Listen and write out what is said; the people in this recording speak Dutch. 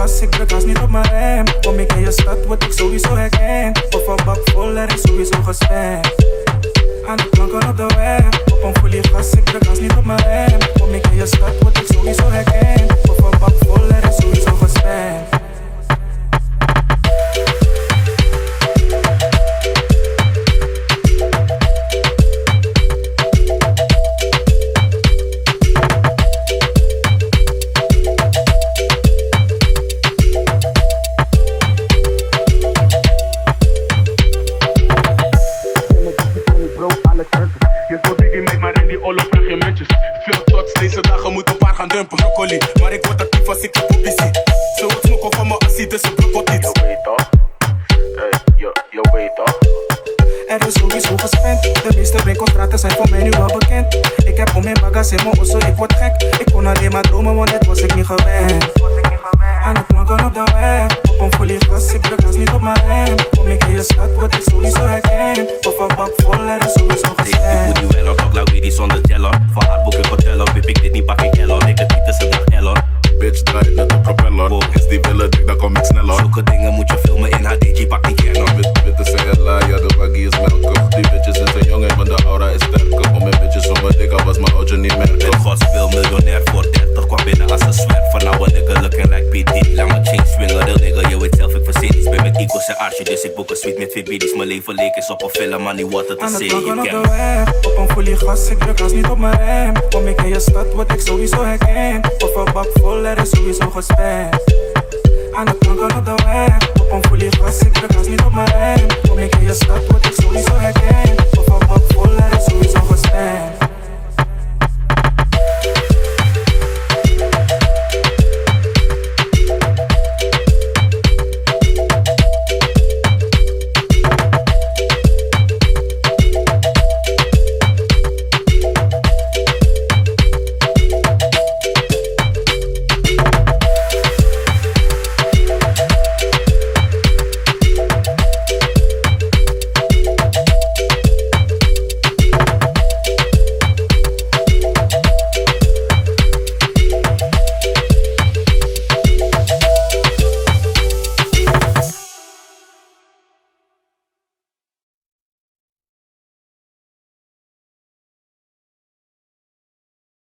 gas, ik druk gas niet op mijn rem. Kom ik in je stad, word ik sowieso herkend. Of een bak vol, er is sowieso gespend. Aan de planken op de weg, op een folie gas, ik druk gas niet op mijn rem. Kom ik in je stad, word ik sowieso herkend. Of een bak vol, er is sowieso gespend. Broccoli, maar ik word actief als ik de poppy zie. Ze wordt smokken van mijn assie, dus ik blokkot iets. Je weet toch? Je weet toch? Er is sowieso gespend. De meeste winkelstraten zijn voor mij nu wel bekend. Ik heb om mijn bagage in mijn osso, ik word gek. Ik kon alleen maar dromen, want dit was ik niet gewend. Aan de planken op de weg, op een folie gas, ik druk gas niet op mijn rem. Kom ik in je stad, word ik sowieso herkend. Of een bak vol, er is sowieso gespend. Ik moet nu wel op, ook like die zonder teller. Van haar boek ik hotellen, pip ik dit niet, pak ik Ellen. Ik het niet tussen dag Ellen. Bitch draait net de propeller. Is die willen dik, dan kom ik sneller. Zulke dingen moet je filmen in HDG, pak die Canon. Witte CLA, ja de waggie is melkig. Die bitches is een jongen, maar de aura is sterker. Om mijn bitches om mijn dik, al was mijn oudje niet merken. Met gods wil miljonair voor 30, kwam binnen als een zwerf. Van nou een nigga looking like P.D. Laat me chain swingen, real nigga, je weet zelf ik verzin iets. Ben met Eagles en Archie, dus ik boek een suite met VBD's. Mijn leven leek is op een film, maar niet wat het te aan de zeggen. planken op de weg, op een folie gas, ik druk gas niet op mijn rem. Kom ik in je stad, word ik sowieso herkend. Of een bak vol, er is sowieso gespend. Aan de planken op de weg, op een folie gas, ik druk gas niet op mijn rem. Kom ik in je stad, word ik sowieso herkend. Of een bak vol, er is sowieso gespend.